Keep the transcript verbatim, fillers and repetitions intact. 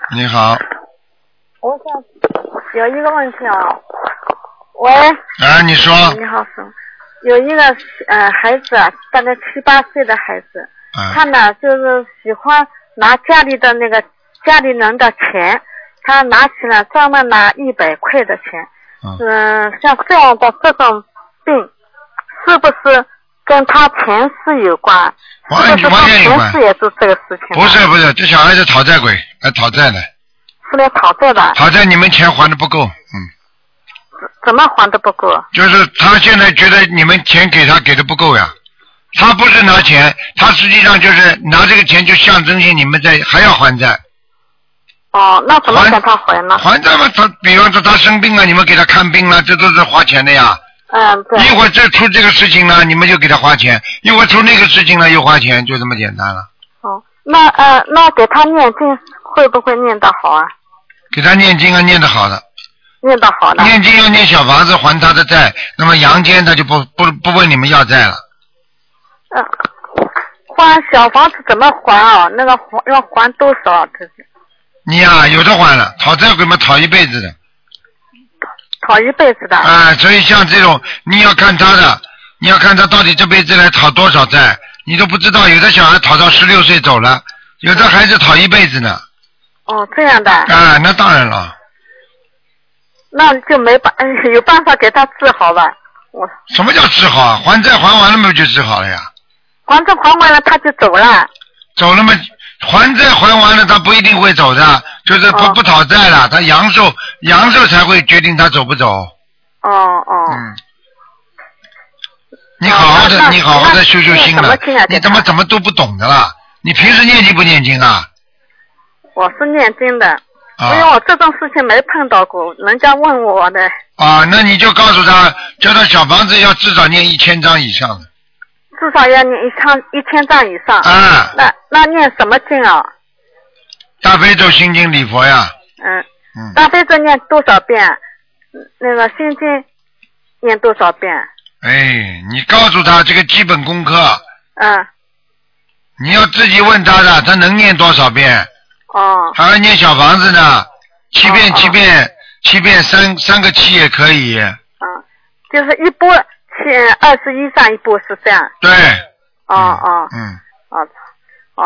你好。 我想有一个问题啊。喂。 啊，你说。 你好，师傅。有一个呃孩子，大概七八岁的孩子， 啊、 他呢就是喜欢拿家里的那个家里人的钱，他拿起来专门拿一百块的钱。嗯、呃，像这样的这种病，是不是跟他前世有关？ 完全完全有关。 前世也是这个事情。 不是不是，这小孩子讨债鬼，来讨债的。 是来讨债的。 讨债你们钱还的不够，嗯。 怎么还的不够？ 就是他现在觉得你们钱给他给的不够呀，他不是拿钱，他实际上就是拿这个钱就象征性你们在还要还债。 哦，那怎么给他还呢？ 还债嘛，他比方说他生病了，你们给他看病了，这都是花钱的呀。 嗯，对。 一会儿再出这个事情了，你们就给他花钱；一会儿出那个事情了，又花钱，就这么简单了。 哦，那呃，那给他念经会不会念得好啊？ 给他念经啊，念得好的。 念得好的。 念经要念小房子还他的债，那么阳间他就不不不问你们要债了。 嗯、呃，还小房子怎么还啊？那个还要还多少？这是。 你呀、啊，有的还了，讨债鬼嘛，讨一辈子的。 讨一辈子的。 啊，所以像这种，你要看他的，你要看他到底这辈子来讨多少债，你都不知道。有的小孩讨到十六岁走了，有的孩子讨一辈子呢。 哦，这样的。 啊，那当然了。 那就没办有办法给他治好吧？我什么叫治好啊？还债还完了嘛就治好了呀。 还债还完了他就走了。走了嘛，还债还完了他不一定会走的，就是不、哦、不讨债了，他阳寿阳寿才会决定他走不走。 哦哦。 嗯。你好好的、哦、你好好的修修心了，你怎么怎么都不懂的啦？你平时念经不念经啊？ 我是念经的。因为我这种事情没碰到过，人家问我的。 啊，那你就告诉他，叫他小房子要至少念一千张以上的。 至少要念一千一千张以上。 啊。 那那念什么经啊？ 大悲咒、心经、礼佛呀。 嗯。嗯。大悲咒念多少遍？那个心经念多少遍？ 哎，你告诉他这个基本功课。 嗯。 你要自己问他的，他能念多少遍？ 哦， 还要念小房子呢，七遍七遍、哦、七遍三三个七也可以。 嗯，就是一波七二十一上一波是这样。 对。 哦哦。 嗯。 哦，